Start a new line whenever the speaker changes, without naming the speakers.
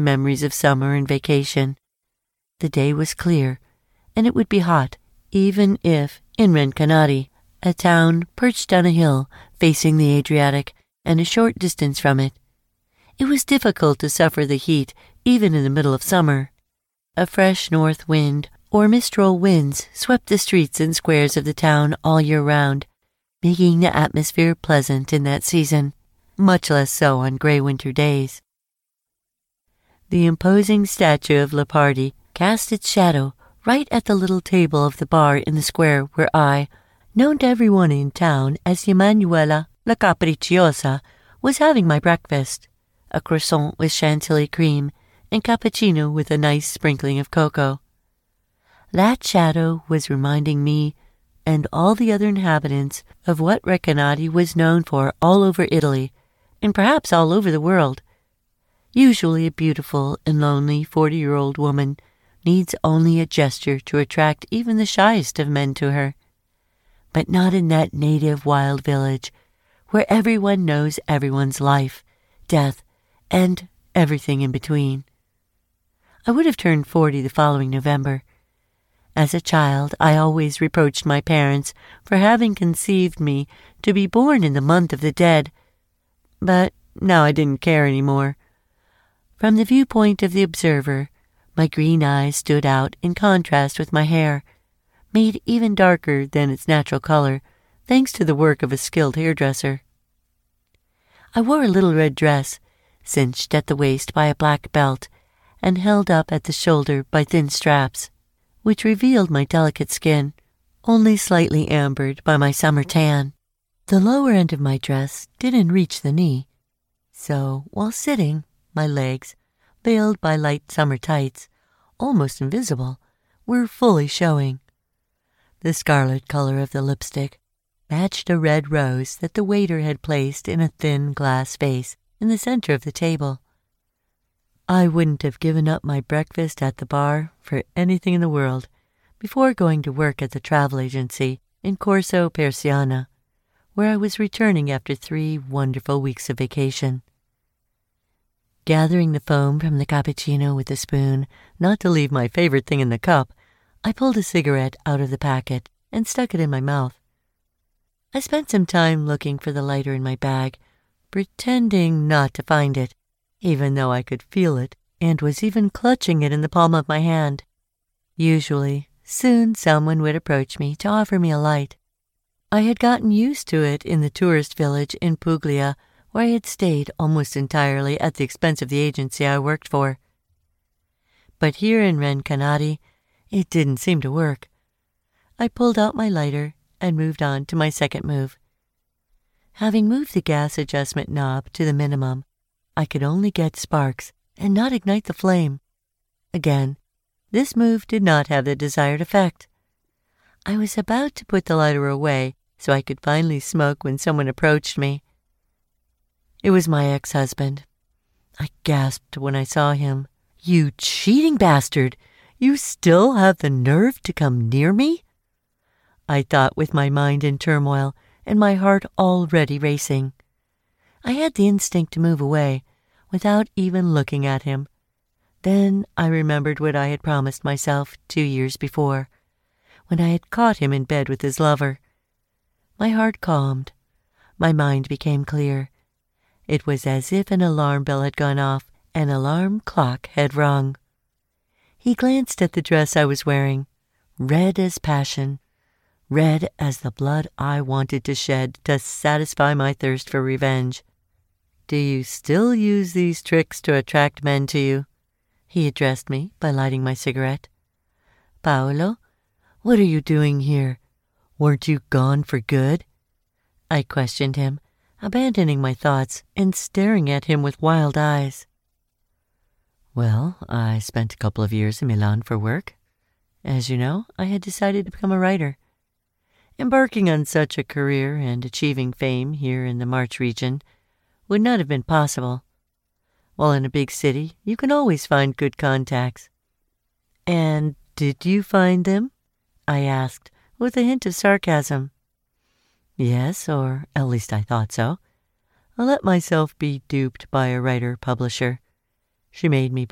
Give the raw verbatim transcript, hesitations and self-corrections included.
memories of summer and vacation. The day was clear, and it would be hot, even if, in Recanati, a town perched on a hill facing the Adriatic and a short distance from it, it was difficult to suffer the heat even in the middle of summer. A fresh north wind or mistral winds swept the streets and squares of the town all year round, making the atmosphere pleasant in that season, much less so on gray winter days. The imposing statue of Leopardi cast its shadow right at the little table of the bar in the square where I, known to everyone in town as Emanuela La Capricciosa, was having my breakfast, a croissant with chantilly cream and cappuccino with a nice sprinkling of cocoa. That shadow was reminding me and all the other inhabitants of what Recanati was known for all over Italy, and perhaps all over the world. Usually a beautiful and lonely forty-year-old woman needs only a gesture to attract even the shyest of men to her. But not in that native wild village, where everyone knows everyone's life, death, and everything in between. I would have turned forty the following November. As a child, I always reproached my parents for having conceived me to be born in the month of the dead. But now I didn't care any more. From the viewpoint of the observer, my green eyes stood out in contrast with my hair, made even darker than its natural color, thanks to the work of a skilled hairdresser. I wore a little red dress, cinched at the waist by a black belt, and held up at the shoulder by thin straps, which revealed my delicate skin, only slightly ambered by my summer tan. The lower end of my dress didn't reach the knee, so while sitting, my legs, veiled by light summer tights, almost invisible, were fully showing. The scarlet color of the lipstick matched a red rose that the waiter had placed in a thin glass vase in the center of the table. I wouldn't have given up my breakfast at the bar for anything in the world before going to work at the travel agency in Corso Persiana, where I was returning after three wonderful weeks of vacation. Gathering the foam from the cappuccino with a spoon, not to leave my favorite thing in the cup, I pulled a cigarette out of the packet and stuck it in my mouth. I spent some time looking for the lighter in my bag, pretending not to find it, even though I could feel it and was even clutching it in the palm of my hand. Usually, soon someone would approach me to offer me a light. I had gotten used to it in the tourist village in Puglia, where I had stayed almost entirely at the expense of the agency I worked for. But here in Recanati, it didn't seem to work. I pulled out my lighter and moved on to my second move. Having moved the gas adjustment knob to the minimum, I could only get sparks and not ignite the flame. Again, this move did not have the desired effect. I was about to put the lighter away so I could finally smoke when someone approached me. It was my ex-husband. I gasped when I saw him. "You cheating bastard! You still have the nerve to come near me?" I thought with my mind in turmoil and my heart already racing. I had the instinct to move away, without even looking at him. Then I remembered what I had promised myself two years before, when I had caught him in bed with his lover. My heart calmed. My mind became clear. It was as if an alarm bell had gone off, an alarm clock had rung. He glanced at the dress I was wearing, red as passion, red as the blood I wanted to shed to satisfy my thirst for revenge. "Do you still use these tricks to attract men to you?" He addressed me by lighting my cigarette. "Paolo, what are you doing here? Weren't you gone for good?" I questioned him, abandoning my thoughts and staring at him with wild eyes. "Well, I spent a couple of years in Milan for work. As you know, I had decided to become a writer. Embarking on such a career and achieving fame here in the Marche region would not have been possible. While in a big city, you can always find good contacts." "And did you find them?" I asked, with a hint of sarcasm. "Yes, or at least I thought so. I let myself be duped by a writer-publisher. She made me